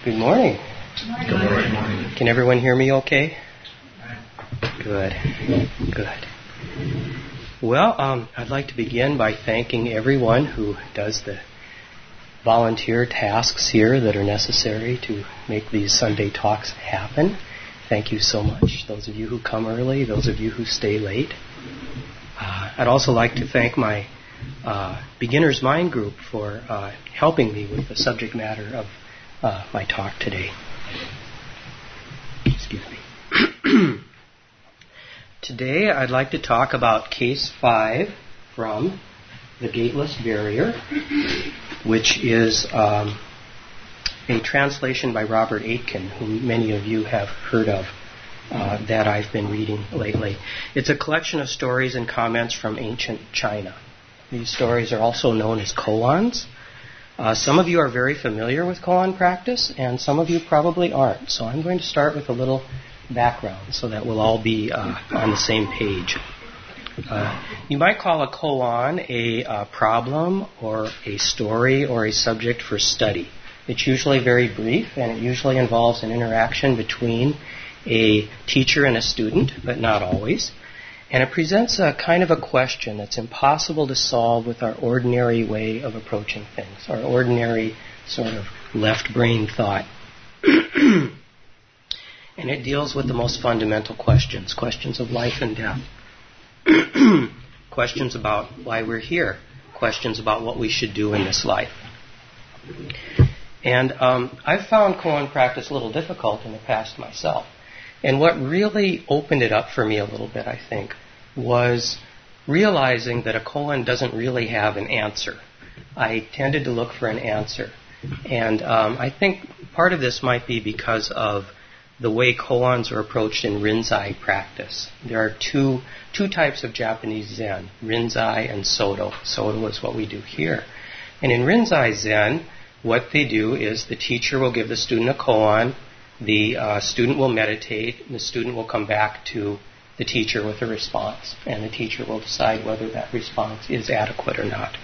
Good morning. Good morning. Can everyone hear me okay? Good. Well, I'd like to begin by thanking everyone who does the volunteer tasks here that are necessary to make these Sunday talks happen. Thank you so much. Those of you who come early, those of you who stay late. I'd also like to thank my Beginner's Mind group for helping me with the subject matter of my talk today. Excuse me. Today I'd like to talk about Case 5 from The Gateless Barrier, which is a translation by Robert Aitken, whom many of you have heard of, that I've been reading lately. It's a collection of stories and comments from ancient China. These stories are also known as koans. Some of you are very familiar with koan practice, and some of you probably aren't. So I'm going to start with a little background so that we'll all be on the same page. You might call a koan a problem or a story or a subject for study. It's usually very brief, and it usually involves an interaction between a teacher and a student, but not always. And it presents a kind of a question that's impossible to solve with our ordinary way of approaching things, our ordinary sort of left brain thought. And it deals with the most fundamental questions of life and death. Questions about why we're here, questions about what we should do in this life. And I've found koan practice a little difficult in the past myself. And what really opened it up for me a little bit, I think, was realizing that a koan doesn't really have an answer. I tended to look for an answer. And I think part of this might be because of the way koans are approached in Rinzai practice. There are two types of Japanese Zen, Rinzai and Soto. Soto is what we do here. And in Rinzai Zen, what they do is the teacher will give the student a koan, the student will meditate, and the student will come back to the teacher with a response, and the teacher will decide whether that response is adequate or not.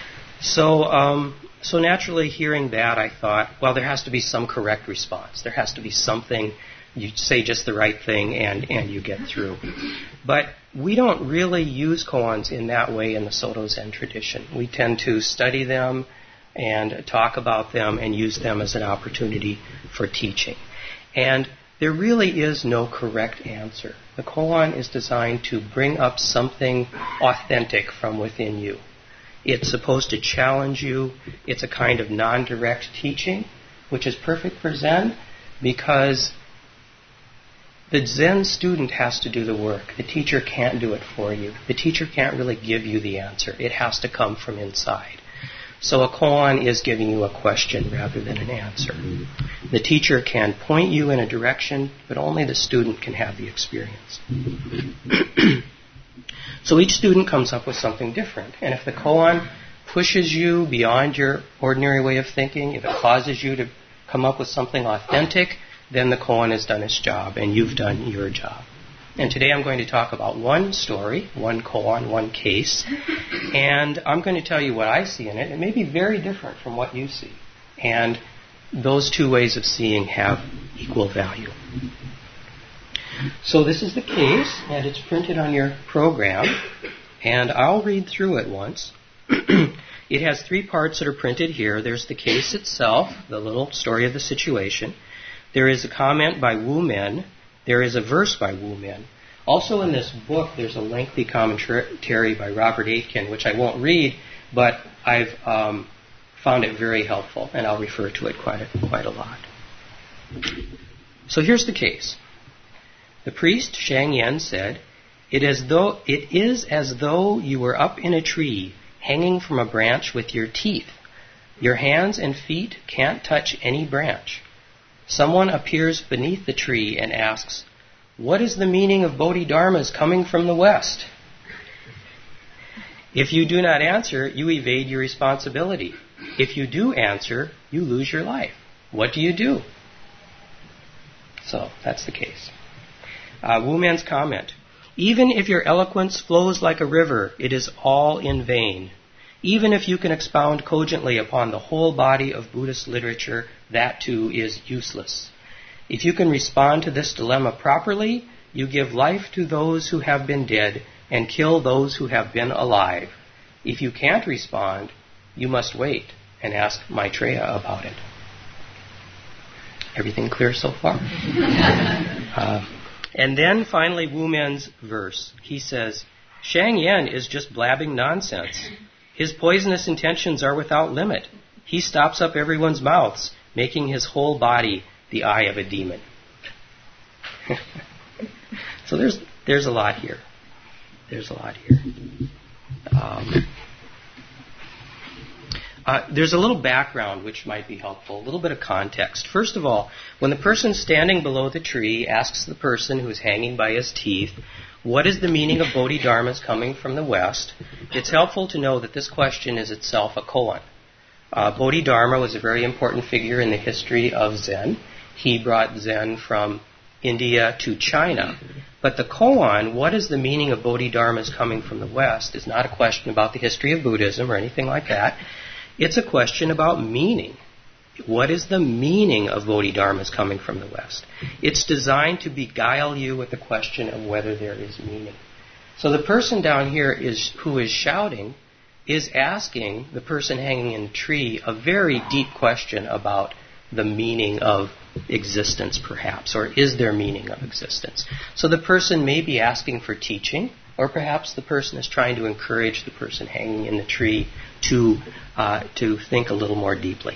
So naturally, hearing that, I thought, well, there has to be some correct response. There has to be something, you say just the right thing, and you get through. But we don't really use koans in that way in the Soto Zen tradition. We tend to study them and talk about them and use them as an opportunity for teaching. And there really is no correct answer. The koan is designed to bring up something authentic from within you. It's supposed to challenge you. It's a kind of non-direct teaching, which is perfect for Zen because the Zen student has to do the work. The teacher can't do it for you. The teacher can't really give you the answer. It has to come from inside. So a koan is giving you a question rather than an answer. The teacher can point you in a direction, but only the student can have the experience. So each student comes up with something different. And if the koan pushes you beyond your ordinary way of thinking, if it causes you to come up with something authentic, then the koan has done its job and you've done your job. And today I'm going to talk about one story, one koan, one case, and I'm going to tell you what I see in it. It may be very different from what you see. And those two ways of seeing have equal value. So this is the case, and it's printed on your program, and I'll read through it once. It has 3 parts that are printed here. There's the case itself, the little story of the situation. There is a comment by Wu Men. There is a verse by Wu Men. Also in this book, there's a lengthy commentary by Robert Aitken, which I won't read, but I've found it very helpful, and I'll refer to it quite a lot. So here's the case. The priest, Shang Yen, said, It is as though you were up in a tree, hanging from a branch with your teeth. Your hands and feet can't touch any branch. Someone appears beneath the tree and asks, What is the meaning of Bodhidharmas coming from the west? If you do not answer, you evade your responsibility. If you do answer, you lose your life. What do you do? So, that's the case. Wu Men's comment. Even if your eloquence flows like a river, it is all in vain. Even if you can expound cogently upon the whole body of Buddhist literature, that too is useless. If you can respond to this dilemma properly, you give life to those who have been dead and kill those who have been alive. If you can't respond, you must wait and ask Maitreya about it. Everything clear so far? And then finally Wu Men's verse. He says, Shang Yen is just blabbing nonsense. His poisonous intentions are without limit. He stops up everyone's mouths, making his whole body the eye of a demon. So there's a lot here. There's a lot here. There's a little background which might be helpful, a little bit of context. First of all, when the person standing below the tree asks the person who's hanging by his teeth, what is the meaning of Bodhidharmas coming from the West, it's helpful to know that this question is itself a koan. Bodhidharma was a very important figure in the history of Zen. He brought Zen from India to China. But the koan, what is the meaning of Bodhidharmas coming from the West, is not a question about the history of Buddhism or anything like that. It's a question about meaning. What is the meaning of Bodhidharmas coming from the West? It's designed to beguile you with the question of whether there is meaning. So the person down here who is shouting is asking the person hanging in a tree a very deep question about the meaning of existence, perhaps, or is there meaning of existence? So the person may be asking for teaching, or perhaps the person is trying to encourage the person hanging in the tree to think a little more deeply.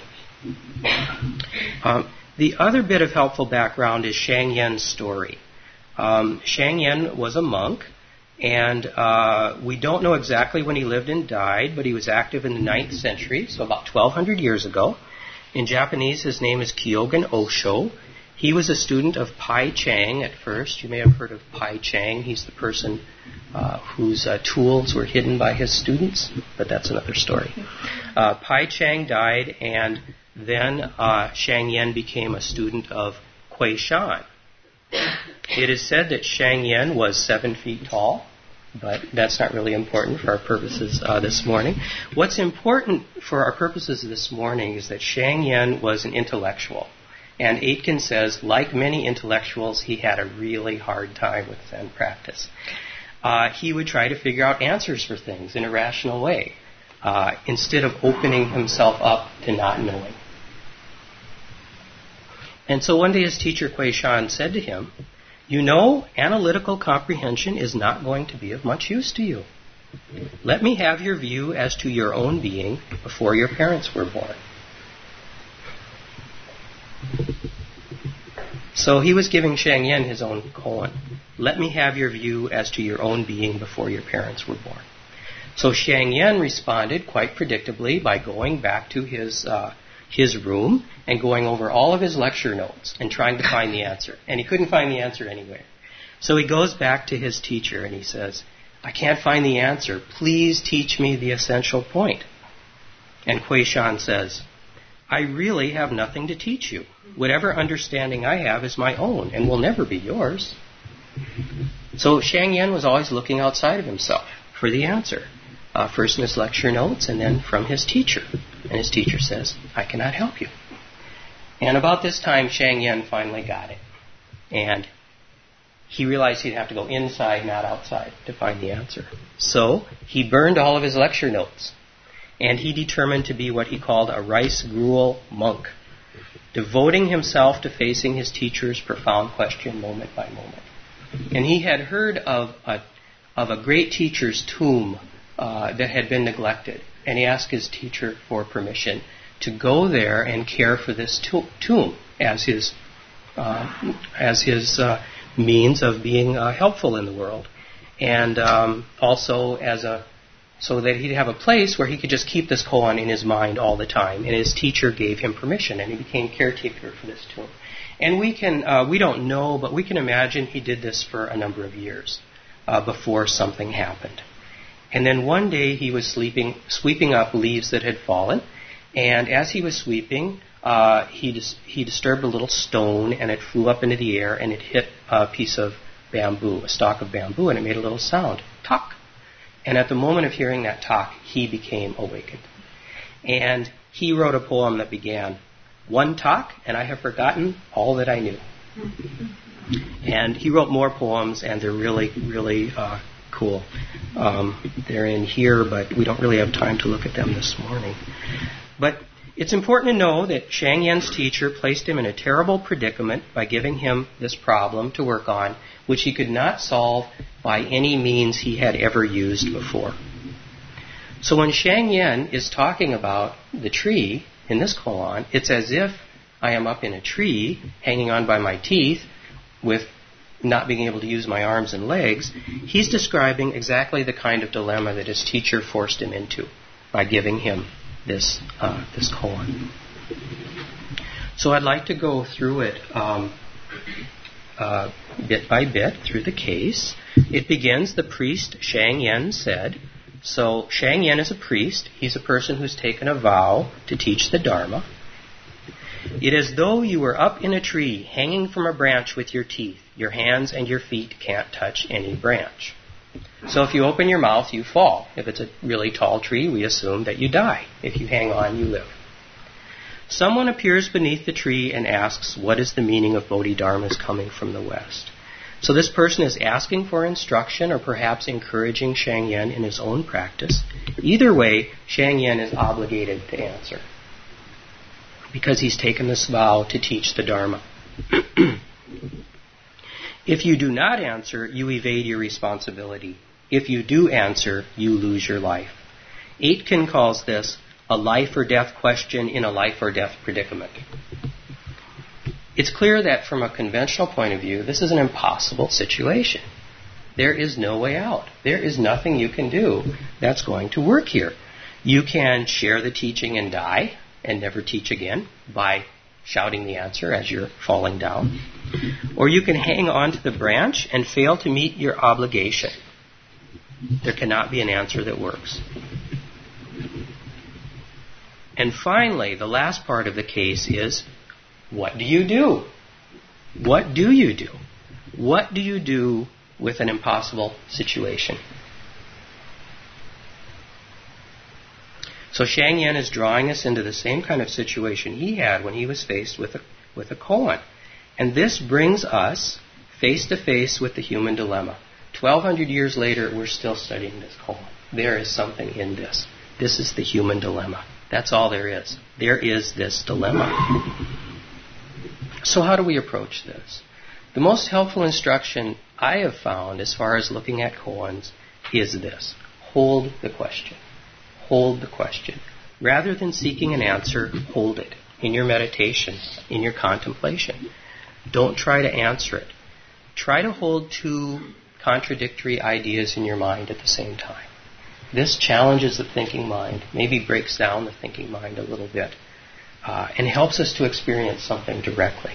The other bit of helpful background is Shang Yen's story. Shang Yen was a monk, and we don't know exactly when he lived and died, but he was active in the 9th century, so about 1,200 years ago. In Japanese, his name is Kyogen Osho. He was a student of Pai Chang at first. You may have heard of Pai Chang. He's the person whose tools were hidden by his students, but that's another story. Pai Chang died, and then Shang Yen became a student of Kuei Shan. It is said that Shang Yen was 7 feet tall, but that's not really important for our purposes this morning. What's important for our purposes this morning is that Shang Yen was an intellectual. And Aitken says, like many intellectuals, he had a really hard time with Zen practice. He would try to figure out answers for things in a rational way, instead of opening himself up to not knowing. And so one day his teacher, Kuei Shan, said to him, you know, analytical comprehension is not going to be of much use to you. Let me have your view as to your own being before your parents were born. So he was giving Shang Yen his own koan. Let me have your view as to your own being before your parents were born. So Shang Yen responded quite predictably by going back to his room and going over all of his lecture notes and trying to find the answer. And he couldn't find the answer anywhere. So he goes back to his teacher and he says, I can't find the answer. Please teach me the essential point. And Kuei Shan says, I really have nothing to teach you. Whatever understanding I have is my own and will never be yours. So Shang Yen was always looking outside of himself for the answer. First in his lecture notes and then from his teacher. And his teacher says, I cannot help you. And about this time, Shang Yen finally got it. And he realized he'd have to go inside, not outside, to find the answer. So he burned all of his lecture notes. And he determined to be what he called a rice gruel monk, devoting himself to facing his teacher's profound question moment by moment. And he had heard of a great teacher's tomb that had been neglected. And he asked his teacher for permission to go there and care for this tomb as his means of being helpful in the world, and also so that he'd have a place where he could just keep this koan in his mind all the time. And his teacher gave him permission, and he became caretaker for this tomb. And we don't know, but we can imagine he did this for a number of years before something happened. And then one day he was sweeping up leaves that had fallen, and as he was sweeping, he disturbed a little stone, and it flew up into the air, and it hit a piece of bamboo, a stalk of bamboo, and it made a little sound, talk. And at the moment of hearing that talk, he became awakened. And he wrote a poem that began, "One talk, and I have forgotten all that I knew." And he wrote more poems, and they're really, really cool. They're in here, but we don't really have time to look at them this morning. But it's important to know that Shang Yen's teacher placed him in a terrible predicament by giving him this problem to work on, which he could not solve by any means he had ever used before. So when Shang Yen is talking about the tree in this koan, it's as if I am up in a tree, hanging on by my teeth, with not being able to use my arms and legs. He's describing exactly the kind of dilemma that his teacher forced him into by giving him this koan. So I'd like to go through it bit by bit through the case. It begins, the priest Shang Yen said. So Shang Yen is a priest. He's a person who's taken a vow to teach the Dharma. It is as though you were up in a tree, hanging from a branch with your teeth. Your hands and your feet can't touch any branch. So if you open your mouth, you fall. If it's a really tall tree, we assume that you die. If you hang on, you live. Someone appears beneath the tree and asks, what is the meaning of Bodhidharmas coming from the west? So this person is asking for instruction or perhaps encouraging Shang Yen in his own practice. Either way, Shang Yen is obligated to answer because he's taken this vow to teach the Dharma. If you do not answer, you evade your responsibility. If you do answer, you lose your life. Aitken calls this a life or death question in a life or death predicament. It's clear that from a conventional point of view, this is an impossible situation. There is no way out. There is nothing you can do that's going to work here. You can share the teaching and die and never teach again by shouting the answer as you're falling down. Or you can hang on to the branch and fail to meet your obligation. There cannot be an answer that works. And finally, the last part of the case is, what do you do? What do you do? What do you do with an impossible situation? So Shang Yen is drawing us into the same kind of situation he had when he was faced with a koan. And this brings us face to face with the human dilemma. 1,200 years later, we're still studying this koan. There is something in this. This is the human dilemma. That's all there is. There is this dilemma. So how do we approach this? The most helpful instruction I have found as far as looking at koans is this. Hold the question. Hold the question. Rather than seeking an answer, hold it in your meditation, in your contemplation. Don't try to answer it. Try to hold two contradictory ideas in your mind at the same time. This challenges the thinking mind, maybe breaks down the thinking mind a little bit, and helps us to experience something directly.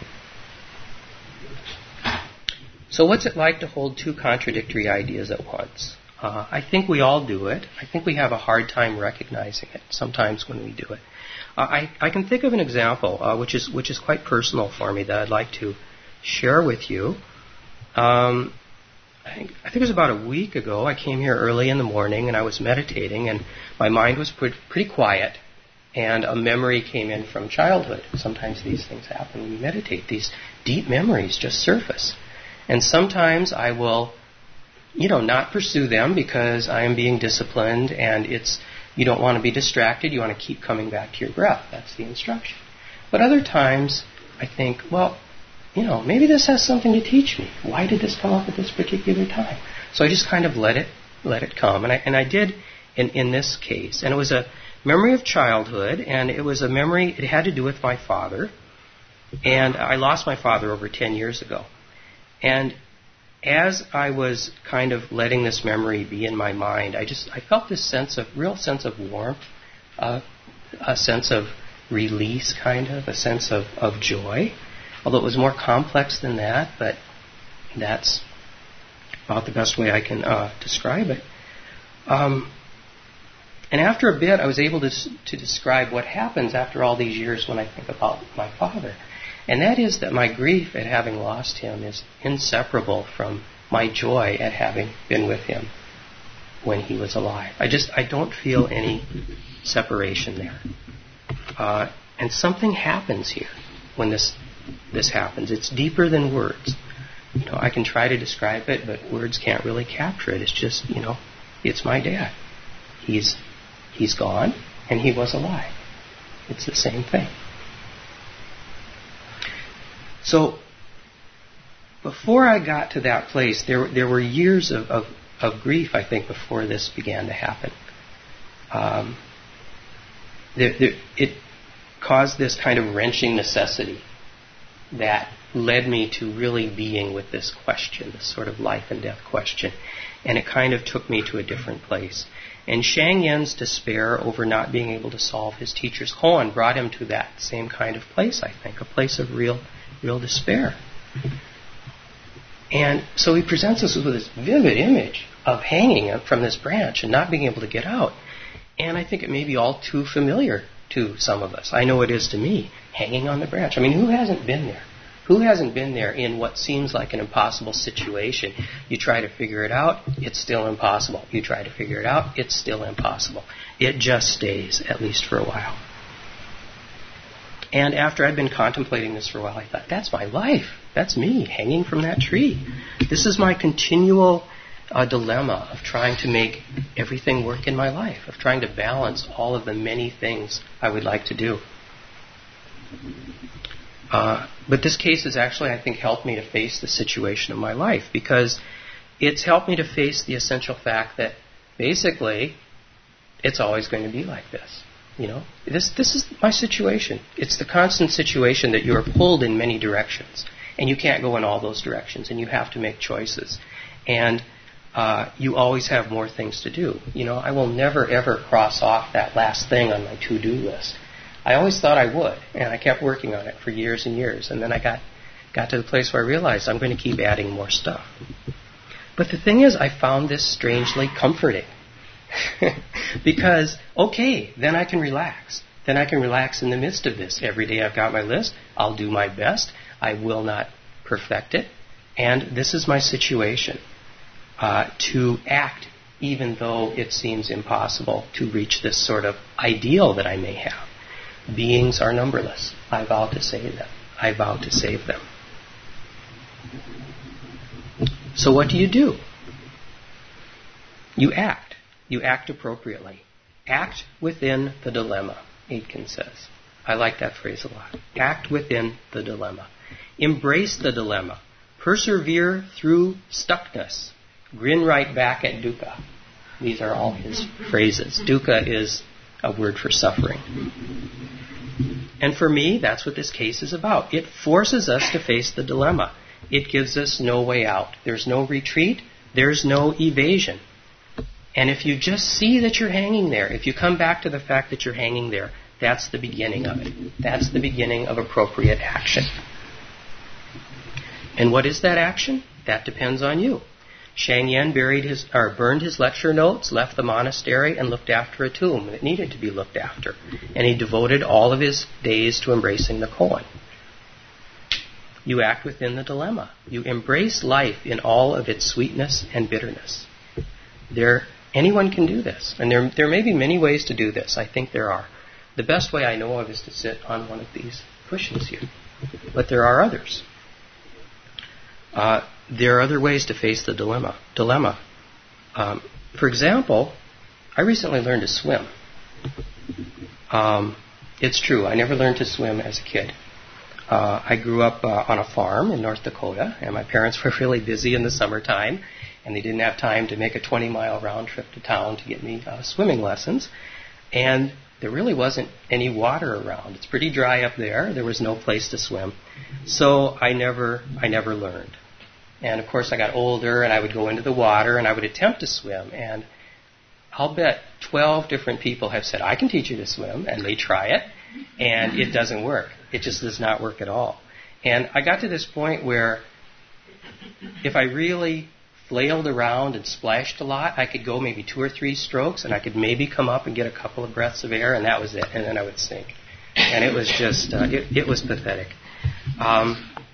So what's it like to hold two contradictory ideas at once? I think we all do it. I think we have a hard time recognizing it sometimes when we do it. I can think of an example which is quite personal for me that I'd like to share with you. I think it was about a week ago. I came here early in the morning and I was meditating, and my mind was pretty quiet, and a memory came in from childhood. Sometimes these things happen when you meditate. These deep memories just surface. And sometimes I will, not pursue them because I am being disciplined, and you don't want to be distracted. You want to keep coming back to your breath. That's the instruction. But other times I think, maybe this has something to teach me. Why did this come up at this particular time? So I just kind of let it come. And I did in this case. And it was a memory of childhood, and it was a memory, it had to do with my father. And I lost my father over 10 years ago. And as I was kind of letting this memory be in my mind, I felt this real sense of warmth, a sense of release, kind of, a sense of joy. Although it was more complex than that, but that's about the best way I can describe it. And after a bit, I was able to describe what happens after all these years when I think about my father. And that is that my grief at having lost him is inseparable from my joy at having been with him when he was alive. I don't feel any separation there. And something happens here when this happens. It's deeper than words. I can try to describe it, but words can't really capture it. It's just, it's my dad. He's gone, and he was alive. It's the same thing. So, before I got to that place, there were years of grief, I think, before this began to happen. It caused this kind of wrenching necessity that led me to really being with this question, this sort of life and death question. And it kind of took me to a different place. And Shang Yen's despair over not being able to solve his teacher's koan brought him to that same kind of place, I think, a place of real despair. And so he presents us with this vivid image of hanging from this branch and not being able to get out. And I think it may be all too familiar to some of us. I know it is to me, hanging on the branch. I mean, who hasn't been there? Who hasn't been there in what seems like an impossible situation? You try to figure it out, it's still impossible. You try to figure it out, it's still impossible. It just stays, at least for a while. And after I'd been contemplating this for a while, I thought, that's my life. That's me, hanging from that tree. This is my continual dilemma of trying to make everything work in my life, of trying to balance all of the many things I would like to do. But this case has actually, I think, helped me to face the situation of my life, because it's helped me to face the essential fact that basically it's always going to be like this. This is my situation. It's the constant situation that you are pulled in many directions, and you can't go in all those directions, and you have to make choices. And you always have more things to do. I will never, ever cross off that last thing on my to-do list. I always thought I would, and I kept working on it for years and years. And then I got to the place where I realized I'm going to keep adding more stuff. But the thing is, I found this strangely comforting. Because, okay, then I can relax. Then I can relax in the midst of this. Every day I've got my list. I'll do my best. I will not perfect it. And this is my situation. To act even though it seems impossible to reach this sort of ideal that I may have. Beings are numberless. I vow to save them. I vow to save them. So what do? You act. You act appropriately. Act within the dilemma, Aitken says. I like that phrase a lot. Act within the dilemma. Embrace the dilemma. Persevere through stuckness. Grin right back at dukkha. These are all his phrases. Dukkha is a word for suffering. And for me, that's what this case is about. It forces us to face the dilemma. It gives us no way out. There's no retreat. There's no evasion. And if you just see that you're hanging there, if you come back to the fact that you're hanging there, that's the beginning of it. That's the beginning of appropriate action. And what is that action? That depends on you. Shang Yen burned his lecture notes, left the monastery, and looked after a tomb that needed to be looked after. And he devoted all of his days to embracing the koan. You act within the dilemma. You embrace life in all of its sweetness and bitterness. Anyone can do this. And there may be many ways to do this. I think there are. The best way I know of is to sit on one of these cushions here. But there are others. There are other ways to face the dilemma. For example, I recently learned to swim. It's true, I never learned to swim as a kid. I grew up on a farm in North Dakota, and my parents were really busy in the summertime, and they didn't have time to make a 20-mile round trip to town to get me swimming lessons. And there really wasn't any water around. It's pretty dry up there. There was no place to swim. So I never learned. And of course I got older and I would go into the water and I would attempt to swim. And I'll bet 12 different people have said, I can teach you to swim. And they try it. And it doesn't work. It just does not work at all. And I got to this point where if I really flailed around and splashed a lot, I could go maybe 2 or 3 strokes and I could maybe come up and get a couple of breaths of air, and that was it. And then I would sink. And it was just, it was pathetic.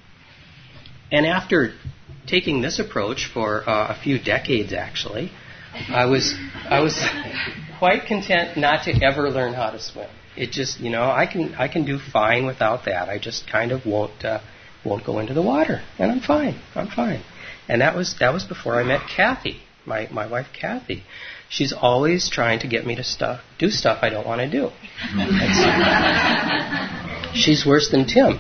And after taking this approach for a few decades, actually, I was quite content not to ever learn how to swim. It just, I can do fine without that. I just kind of won't go into the water, and I'm fine. And that was before I met Kathy, my wife Kathy. She's always trying to get me to do stuff I don't want to do. She's worse than Tim.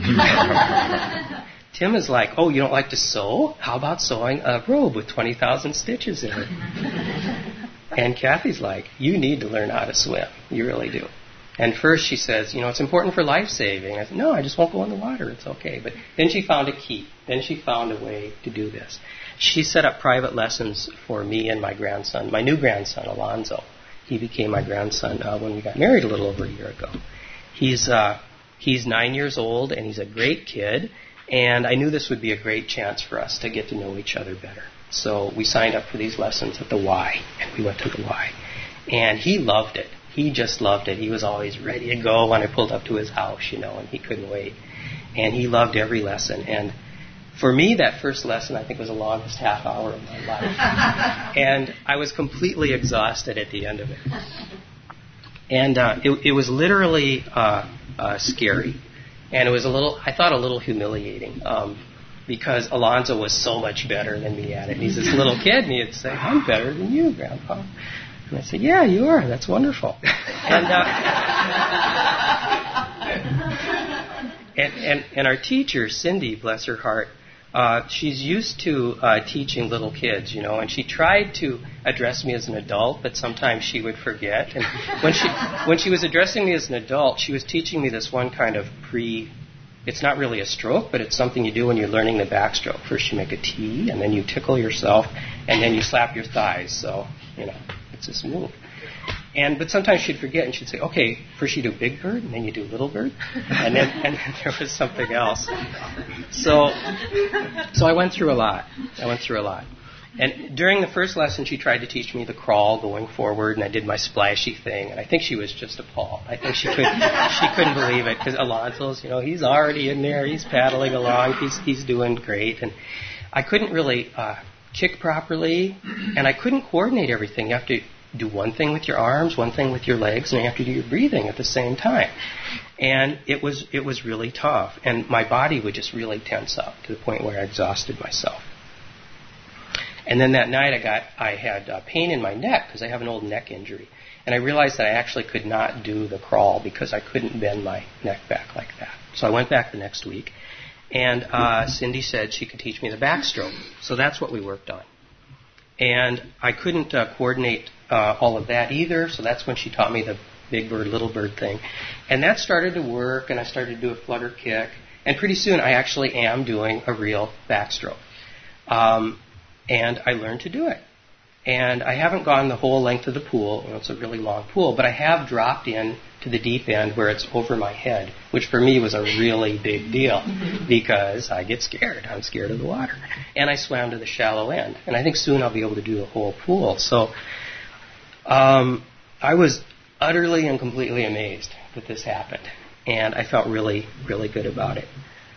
Tim is like, oh, you don't like to sew? How about sewing a robe with 20,000 stitches in it? And Kathy's like, you need to learn how to swim. You really do. And first she says, it's important for life saving. I said, no, I just won't go in the water. It's okay. But then she found a key. Then she found a way to do this. She set up private lessons for me and my grandson, my new grandson, Alonzo. He became my grandson when we got married a little over a year ago. He's 9 years old, and he's a great kid. And I knew this would be a great chance for us to get to know each other better. So we signed up for these lessons at the Y, and we went to the Y. And he loved it. He just loved it. He was always ready to go when I pulled up to his house, and he couldn't wait. And he loved every lesson. And for me, that first lesson, I think, was the longest half hour of my life. And I was completely exhausted at the end of it. And it was literally scary. And it was I thought a little humiliating, because Alonzo was so much better than me at it. And he's this little kid, and he'd say, I'm better than you, Grandpa. And I said, yeah, you are. That's wonderful. And our teacher, Cindy, bless her heart, she's used to teaching little kids, and she tried to address me as an adult, but sometimes she would forget. And when she was addressing me as an adult, she was teaching me this one kind of it's not really a stroke, but it's something you do when you're learning the backstroke. First you make a T, and then you tickle yourself, and then you slap your thighs. So, it's this move. But sometimes she'd forget, and she'd say, okay, first you do big bird, and then you do little bird, and then there was something else. So I went through a lot. And during the first lesson, she tried to teach me the crawl going forward, and I did my splashy thing, and I think she was just appalled. I think she couldn't believe it, because Alonzo's, he's already in there, he's paddling along, he's doing great, and I couldn't really kick properly, and I couldn't coordinate everything. You have to do one thing with your arms, one thing with your legs, and you have to do your breathing at the same time. And it was really tough, and my body would just really tense up to the point where I exhausted myself. And then that night I had pain in my neck because I have an old neck injury. And I realized that I actually could not do the crawl because I couldn't bend my neck back like that. So I went back the next week, and Cindy said she could teach me the backstroke. So that's what we worked on. And I couldn't coordinate all of that either, so that's when she taught me the big bird, little bird thing. And that started to work, and I started to do a flutter kick. And pretty soon I actually am doing a real backstroke. And I learned to do it. And I haven't gone the whole length of the pool. It's a really long pool, but I have dropped in to the deep end where it's over my head, which for me was a really big deal because I get scared. I'm scared of the water. And I swam to the shallow end. And I think soon I'll be able to do the whole pool. So I was utterly and completely amazed that this happened. And I felt really, really good about it.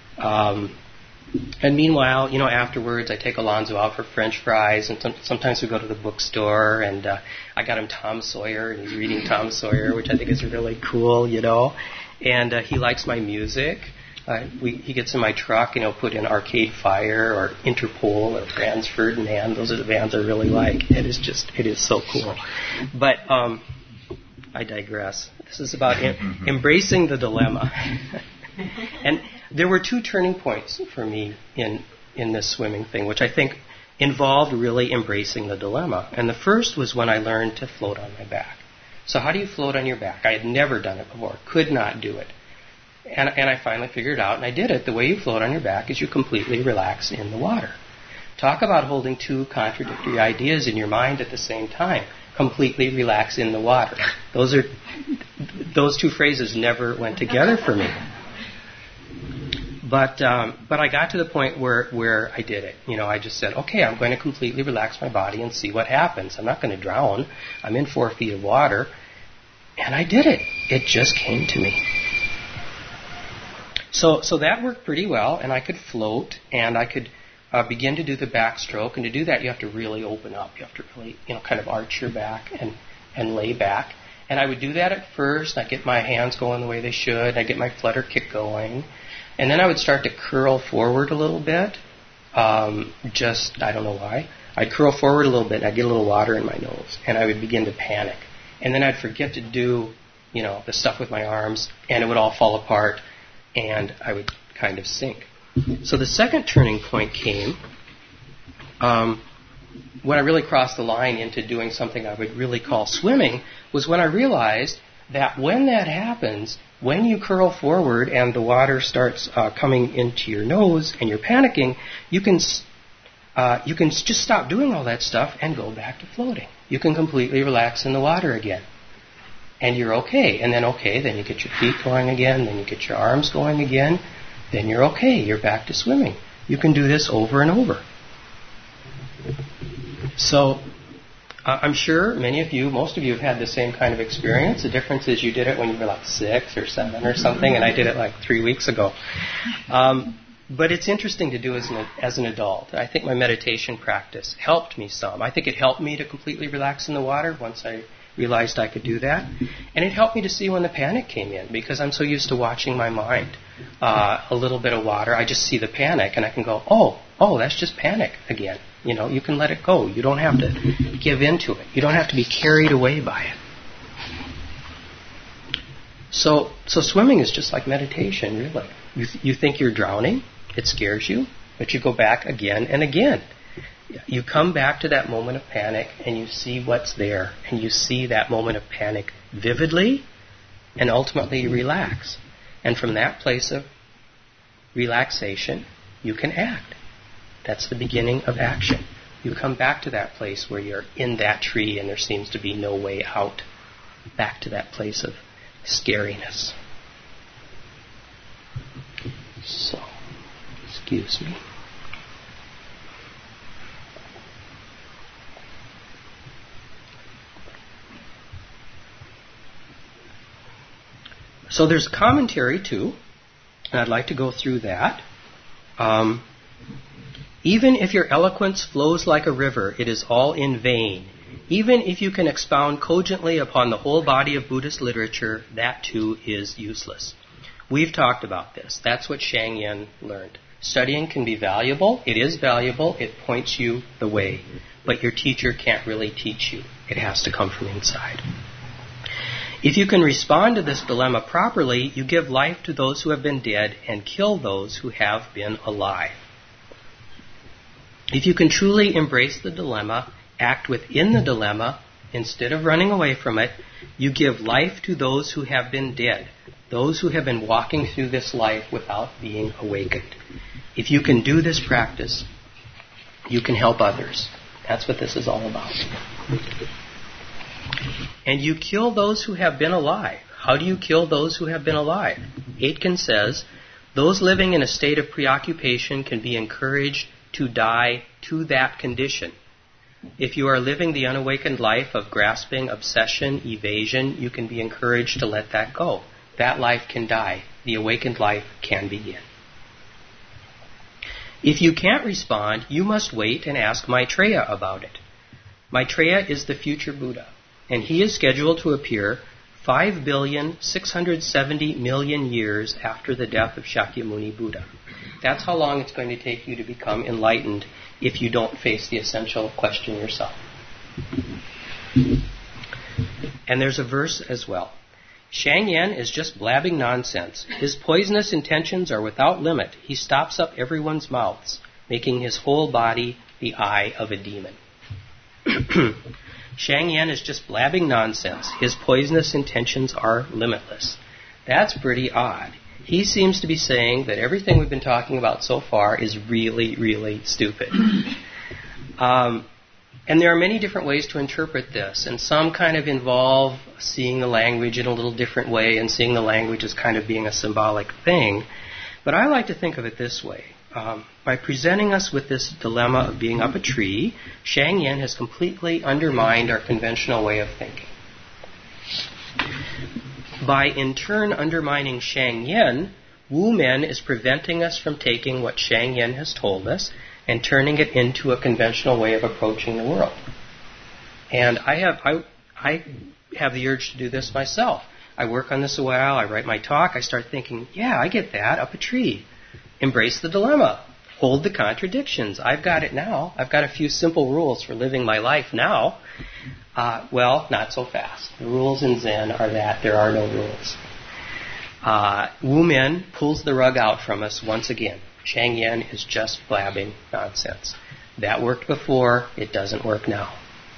And meanwhile, afterwards I take Alonzo out for French fries, and sometimes we go to the bookstore, and I got him Tom Sawyer, and he's reading Tom Sawyer, which I think is really cool, And he likes my music. He gets in my truck, put in Arcade Fire or Interpol or Franz Ferdinand. Those are the bands I really like. It is so cool. But I digress. This is about embracing the dilemma. And there were two turning points for me in this swimming thing, which I think involved really embracing the dilemma. And the first was when I learned to float on my back. So how do you float on your back? I had never done it before, could not do it. And I finally figured it out, and I did it. The way you float on your back is you completely relax in the water. Talk about holding two contradictory ideas in your mind at the same time. Completely relax in the water. Those two phrases never went together for me. But I got to the point where I did it. I just said, okay, I'm going to completely relax my body and see what happens. I'm not going to drown. I'm in 4 feet of water. And I did it. It just came to me. So that worked pretty well, and I could float, and I could begin to do the backstroke. And to do that, you have to really open up. You have to really, kind of arch your back and lay back. And I would do that at first. I'd get my hands going the way they should. I'd get my flutter kick going. And then I would start to curl forward a little bit. I don't know why. I'd curl forward a little bit, and I'd get a little water in my nose. And I would begin to panic. And then I'd forget to do, the stuff with my arms, and it would all fall apart, and I would kind of sink. So the second turning point came when I really crossed the line into doing something I would really call swimming, was when I realized that when that happens, when you curl forward and the water starts coming into your nose and you're panicking, you can just stop doing all that stuff and go back to floating. You can completely relax in the water again. And you're okay. And then you get your feet going again, then you get your arms going again, then you're okay. You're back to swimming. You can do this over and over. So I'm sure most of you have had the same kind of experience. The difference is you did it when you were like 6 or 7 or something, and I did it like 3 weeks ago. But it's interesting to do as an adult. I think my meditation practice helped me some. I think it helped me to completely relax in the water once I realized I could do that. And it helped me to see when the panic came in, because I'm so used to watching my mind. A little bit of water, I just see the panic, and I can go, oh, that's just panic again. You can let it go. You don't have to give into it. You don't have to be carried away by it. So swimming is just like meditation, really. You think you're drowning, it scares you, but you go back again and again. You come back to that moment of panic, and you see what's there, and you see that moment of panic vividly, and ultimately you relax. And from that place of relaxation, you can act. That's the beginning of action. You come back to that place where you're in that tree and there seems to be no way out. Back to that place of scariness. So, excuse me. So there's a commentary too, and I'd like to go through that. Even if your eloquence flows like a river, it is all in vain. Even if you can expound cogently upon the whole body of Buddhist literature, that too is useless. We've talked about this. That's what Shang Yen learned. Studying can be valuable. It is valuable. It points you the way. But your teacher can't really teach you. It has to come from inside. If you can respond to this dilemma properly, you give life to those who have been dead and kill those who have been alive. If you can truly embrace the dilemma, act within the dilemma, instead of running away from it, you give life to those who have been dead, those who have been walking through this life without being awakened. If you can do this practice, you can help others. That's what this is all about. And you kill those who have been alive. How do you kill those who have been alive? Aitken says, those living in a state of preoccupation can be encouraged to die to that condition. If you are living the unawakened life of grasping, obsession, evasion, you can be encouraged to let that go. That life can die. The awakened life can begin. If you can't respond, you must wait and ask Maitreya about it. Maitreya is the future Buddha, and he is scheduled to appear 5,670,000,000 years after the death of Shakyamuni Buddha. That's how long it's going to take you to become enlightened if you don't face the essential question yourself. And there's a verse as well. Shang Yen is just blabbing nonsense. His poisonous intentions are without limit. He stops up everyone's mouths, making his whole body the eye of a demon. Shang Yen is just blabbing nonsense. His poisonous intentions are limitless. That's pretty odd. He seems to be saying that everything we've been talking about so far is really, really stupid. And there are many different ways to interpret this, and some kind of involve seeing the language in a little different way and seeing the language as kind of being a symbolic thing. But I like to think of it this way. By presenting us with this dilemma of being up a tree, Shang Yen has completely undermined our conventional way of thinking. By in turn undermining Shang Yen, Wu Men is preventing us from taking what Shang Yen has told us and turning it into a conventional way of approaching the world. And I have the urge to do this myself. I work on this a while, I write my talk, I start thinking, yeah, I get that, up a tree. Embrace the dilemma. Hold the contradictions. I've got it now. I've got a few simple rules for living my life now. Well, not so fast. The rules in Zen are that there are no rules. Wu Min pulls the rug out from us once again. Shang Yen is just blabbing nonsense. That worked before, it doesn't work now.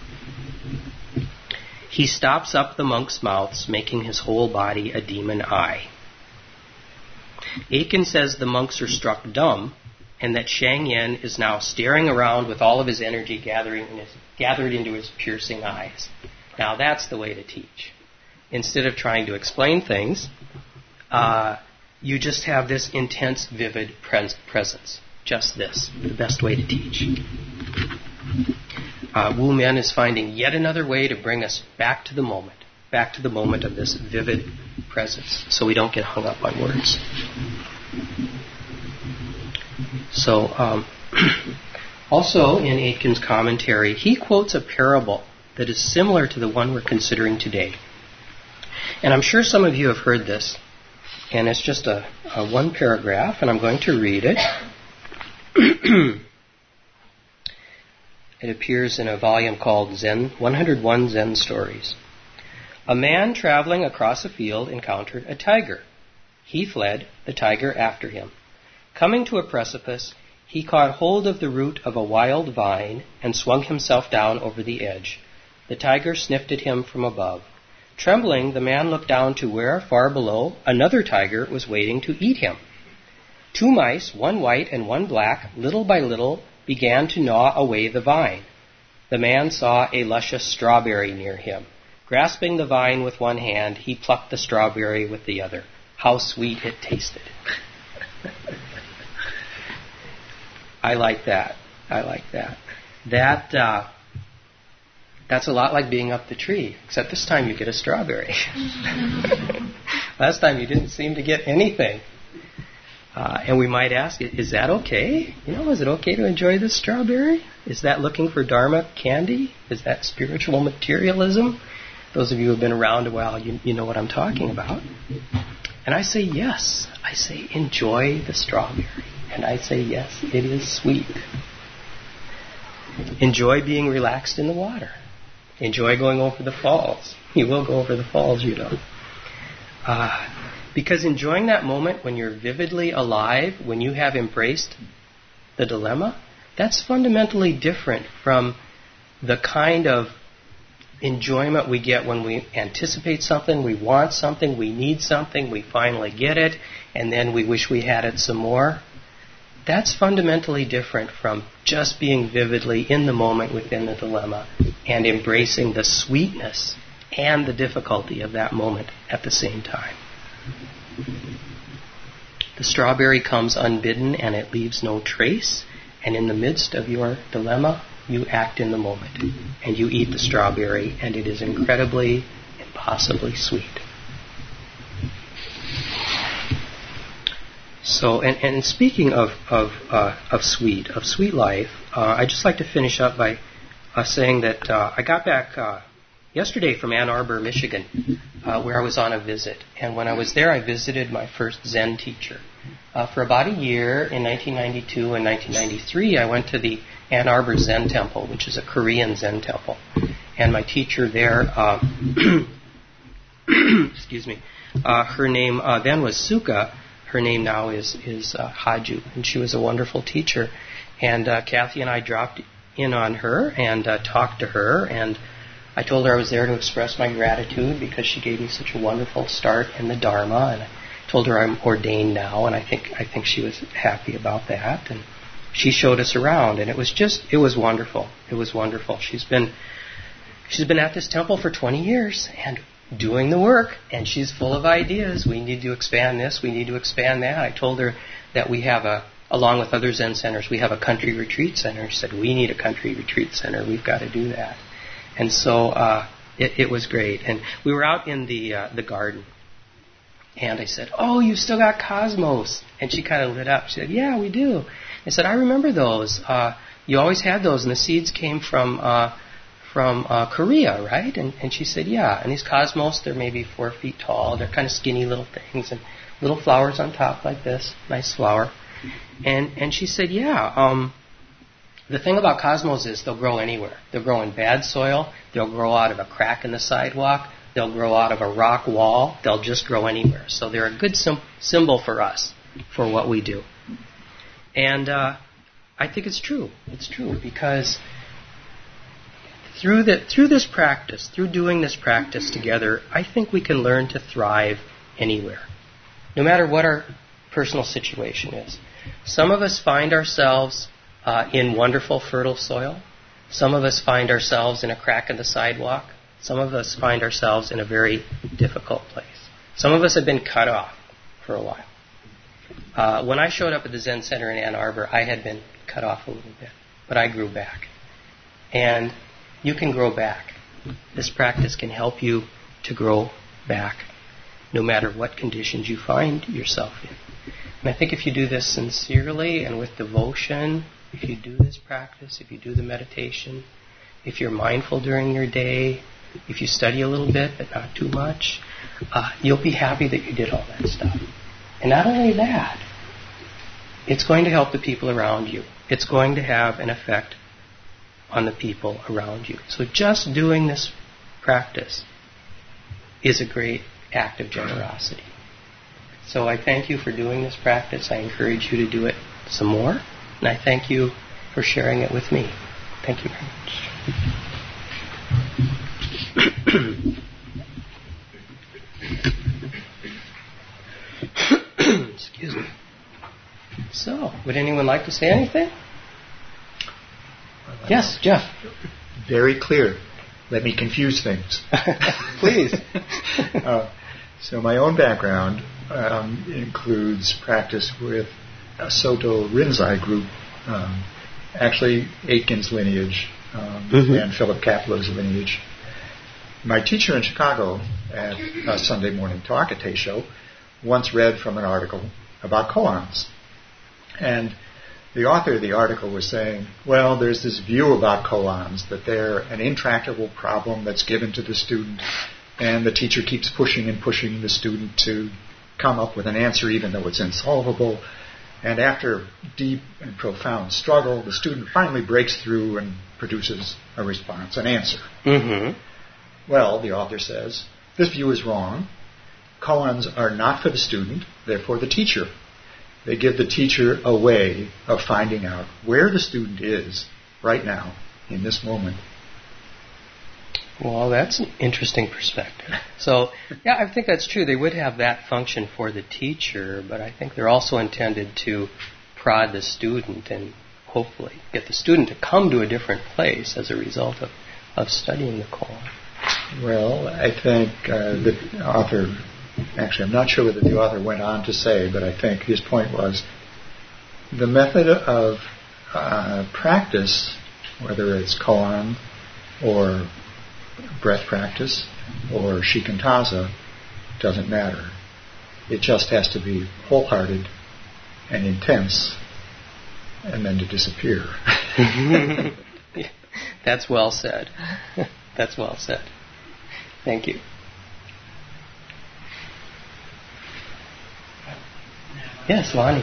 He stops up the monks' mouths, making his whole body a demon eye. Aitken says the monks are struck dumb, and that Shang Yen is now staring around with all of his energy gathered into his piercing eyes. Now that's the way to teach. Instead of trying to explain things, you just have this intense, vivid presence. Just this, the best way to teach. Wu Men is finding yet another way to bring us back to the moment of this vivid presence, so we don't get hung up on words. So, also in Aitken's commentary, he quotes a parable that is similar to the one we're considering today. And I'm sure some of you have heard this, and it's just a one paragraph, and I'm going to read it. It appears in a volume called Zen 101 Zen Stories. A man traveling across a field encountered a tiger. He fled, the tiger after him. Coming to a precipice, he caught hold of the root of a wild vine and swung himself down over the edge. The tiger sniffed at him from above. Trembling, the man looked down to where, far below, another tiger was waiting to eat him. 2 mice, one white and one black, little by little, began to gnaw away the vine. The man saw a luscious strawberry near him. Grasping the vine with one hand, he plucked the strawberry with the other. How sweet it tasted. I like that. That's a lot like being up the tree, except this time you get a strawberry. Last time you didn't seem to get anything. And we might ask, is that okay? Is it okay to enjoy this strawberry? Is that looking for Dharma candy? Is that spiritual materialism? Those of you who have been around a while, you know what I'm talking about. And I say yes. I say enjoy the strawberry. And I say yes, it is sweet. Enjoy being relaxed in the water. Enjoy going over the falls. You will go over the falls, Because enjoying that moment when you're vividly alive, when you have embraced the dilemma, that's fundamentally different from the kind of enjoyment we get when we anticipate something, we want something, we need something, we finally get it, and then we wish we had it some more. That's fundamentally different from just being vividly in the moment within the dilemma and embracing the sweetness and the difficulty of that moment at the same time. The strawberry comes unbidden and it leaves no trace, and in the midst of your dilemma, you act in the moment, and you eat the strawberry, and it is incredibly, impossibly sweet. So, and speaking of sweet life, I'd just like to finish up by saying that I got back yesterday from Ann Arbor, Michigan, where I was on a visit. And when I was there, I visited my first Zen teacher. For about a year, in 1992 and 1993, I went to the Ann Arbor Zen Temple, which is a Korean Zen temple. And my teacher there, excuse me, her name then was Suka. Her name now is Haju, and she was a wonderful teacher. And Kathy and I dropped in on her and talked to her, and I told her I was there to express my gratitude because she gave me such a wonderful start in the Dharma, and I told her I'm ordained now, and I think she was happy about that. And she showed us around, and it was wonderful. It was wonderful. She's been at this temple for 20 years and doing the work, and she's full of ideas. We need to expand this, we need to expand that. I told her that we have along with other Zen centers, we have a country retreat center. She said, we need a country retreat center. We've got to do that. And so it was great. And we were out in the garden, and I said, oh, you've still got Cosmos. And she kind of lit up. She said, yeah, we do. I said, I remember those. You always had those, and the seeds came from Korea, right? And she said, yeah. And these cosmos, they're maybe 4 feet tall. They're kind of skinny little things, and little flowers on top like this. Nice flower. And she said, yeah. The thing about cosmos is they'll grow anywhere. They'll grow in bad soil. They'll grow out of a crack in the sidewalk. They'll grow out of a rock wall. They'll just grow anywhere. So they're a good symbol for us, for what we do. And I think it's true. It's true because through this practice, through doing this practice together, I think we can learn to thrive anywhere, no matter what our personal situation is. Some of us find ourselves in wonderful, fertile soil. Some of us find ourselves in a crack in the sidewalk. Some of us find ourselves in a very difficult place. Some of us have been cut off for a while. When I showed up at the Zen Center in Ann Arbor, I had been cut off a little bit, but I grew back. And you can grow back. This practice can help you to grow back, no matter what conditions you find yourself in. And I think if you do this sincerely and with devotion, if you do this practice, if you do the meditation, if you're mindful during your day, if you study a little bit but not too much, you'll be happy that you did all that stuff. And not only that, it's going to help the people around you. It's going to have an effect on the people around you. So just doing this practice is a great act of generosity. So I thank you for doing this practice. I encourage you to do it some more. And I thank you for sharing it with me. Thank you very much. Excuse me. So, would anyone like to say anything? Yes, Jeff. Very clear. Let me confuse things. Please. So my own background includes practice with a Soto Rinzai group, actually Aitken's lineage and Philip Kapleau's lineage. My teacher in Chicago at a Sunday morning talk at Teisho once read from an article about koans. And the author of the article was saying, well, there's this view about koans, that they're an intractable problem that's given to the student, and the teacher keeps pushing and pushing the student to come up with an answer even though it's insolvable. And after deep and profound struggle, the student finally breaks through and produces a response, an answer. Mm-hmm. Well, the author says, this view is wrong. Koans are not for the student, they're for the teacher. They give the teacher a way of finding out where the student is right now, in this moment. Well, that's an interesting perspective. So, yeah, I think that's true. They would have that function for the teacher, but I think they're also intended to prod the student and hopefully get the student to come to a different place as a result of studying the koan. Well, I think the author, actually I'm not sure whether the author went on to say, but I think his point was the method of practice, whether it's koan or breath practice or shikantaza, doesn't matter. It just has to be wholehearted and intense and then to disappear. That's well said. That's well said. Thank you. Yes, Lonnie.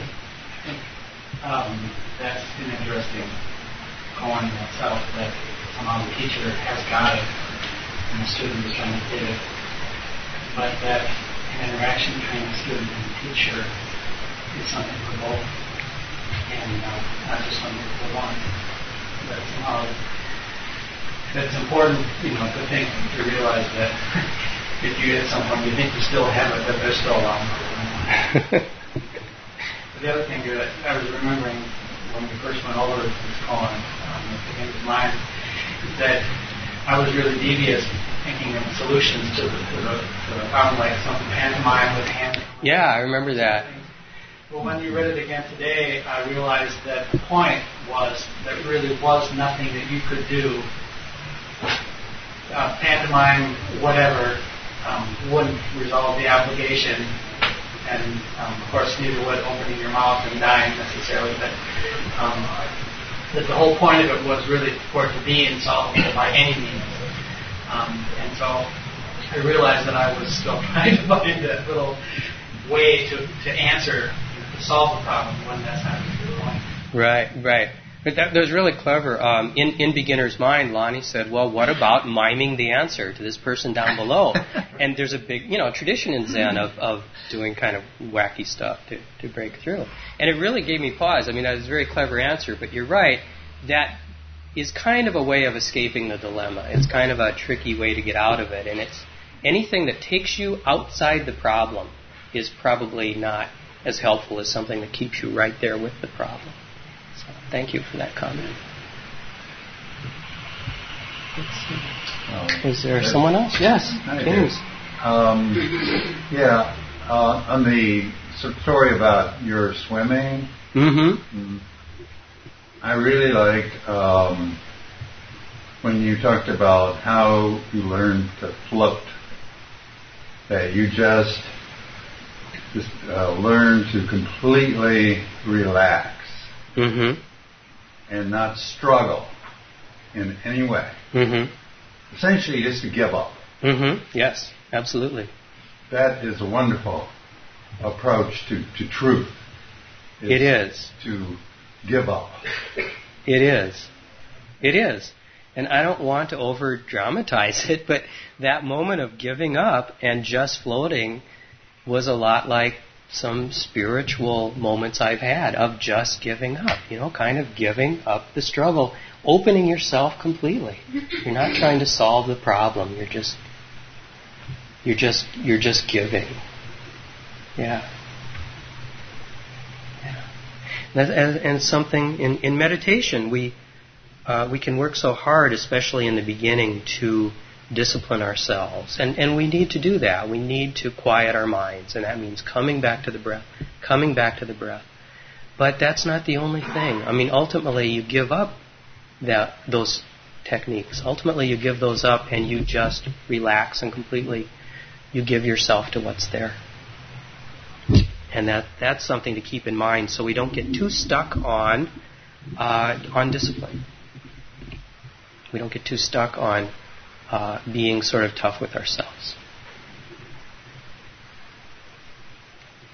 That's an interesting koan in itself, that somehow the teacher has got it and the student is trying to get it. But that an interaction between the student and the teacher is something for both, and not just something for one. But somehow it's important, to think, to realize that if you get someone, you think you still have it, but they're still around. The other thing that I was remembering when we first went over this koan, that came to mind, is that I was really devious, thinking of solutions to the problem, like something pantomime with hand. Yeah, I remember that. Well, when you read it again today, I realized that the point was that really was nothing that you could do. Pantomime, whatever, wouldn't resolve the obligation. And of course, neither would opening your mouth and dying necessarily, but that the whole point of it was really for it to be insolvable by any means. And so I realized that I was still trying to find that little way to answer, to solve the problem when that's not the point. Right. But that was really clever. In Beginner's Mind, Lonnie said, well, what about miming the answer to this person down below? And there's a big, tradition in Zen of doing kind of wacky stuff to break through. And it really gave me pause. I mean, that was a very clever answer, but you're right. That is kind of a way of escaping the dilemma. It's kind of a tricky way to get out of it. And it's anything that takes you outside the problem is probably not as helpful as something that keeps you right there with the problem. So thank you for that comment. Is there someone else? Yes, James. On the story about your swimming, I really liked when you talked about how you learned to float. That you just learn to completely relax and not struggle in any way. Essentially, just to give up. Yes, absolutely. That is a wonderful approach to truth. It is. To give up. It is. And I don't want to over-dramatize it, but that moment of giving up and just floating was a lot like some spiritual moments I've had of just giving up, kind of giving up the struggle, opening yourself completely. You're not trying to solve the problem. You're just giving. Yeah. And something in meditation, we can work so hard, especially in the beginning, to discipline ourselves. And we need to do that. We need to quiet our minds, and that means coming back to the breath. But that's not the only thing. I mean, ultimately, you give up those techniques. Ultimately, you give those up, and you just relax and completely you give yourself to what's there. And that's something to keep in mind, so we don't get too stuck on discipline. We don't get too stuck on being sort of tough with ourselves.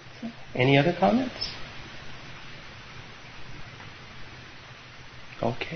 Any other comments? Okay.